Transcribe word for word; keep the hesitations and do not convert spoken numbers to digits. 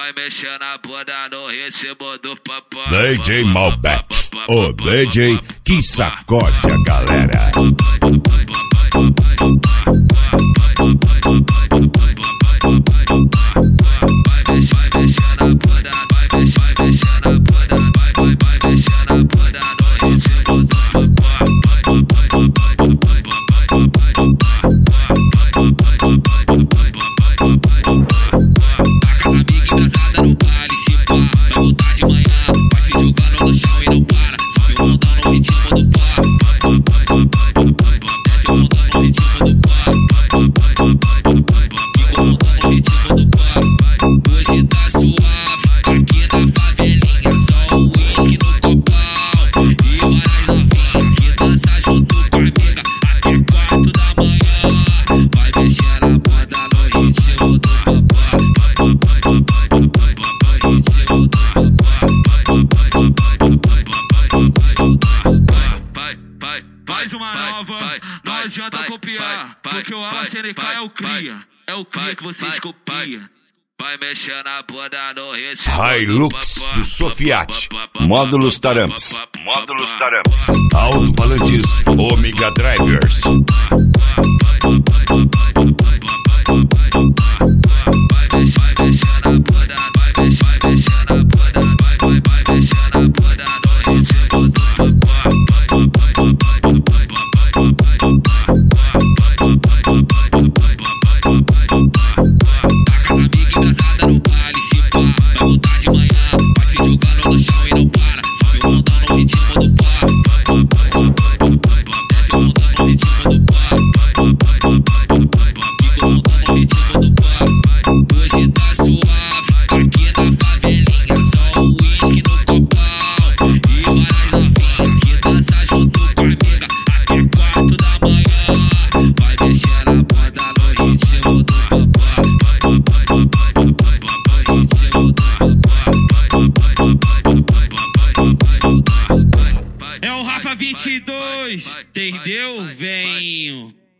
vai mexer na bunda no ritmo do papai. D J Malbec, o D J que sacode a galera. Vai mexer na bunda, vai mexer na bunda, vai mexer na bunda no ritmo do papai. Taca as amigas engraçadas no baile, se pá, vai voltar de manhã, vai se jogando no chão e não para, sobe o mundão no ritmo do pá, desce o mundão no ritmo do pá, fica o mundão no ritmo do pá. Hoje tá suave, aqui na favelinha, só o uísque no copão e várias novinhas que dança junto com a amiga até quatro da manhã. Vai mexer na bunda no ritmo do papai. Mais uma nova, não adianta copiar, porque o A C N K é o cria, é o cria que vocês copiam. Vai mexer na bunda no ritmo Hilux do Sofiat, módulos Taramps, módulos Taramps, alto-falantes Omega Drivers. Vai mexer na bunda, vai mexer na bunda, vai mexer na bunda no ritmo do papai. Taca as amigas engraçadas no baile, se pá, vai voltar de manhã, vai se jogando no chão e não para, sobe o mundão no ritmo do pá, desce o mundão no ritmo do pá, fica o mundão no ritmo do pá. Hoje tá suave, aqui na favelinha, só o uísque no copão e várias novinhas que dança junto com a amiga até quatro da manhã. Vai mexer na bunda no ritmo do papai. É o Rafa vinte e dois, entendeu, venho?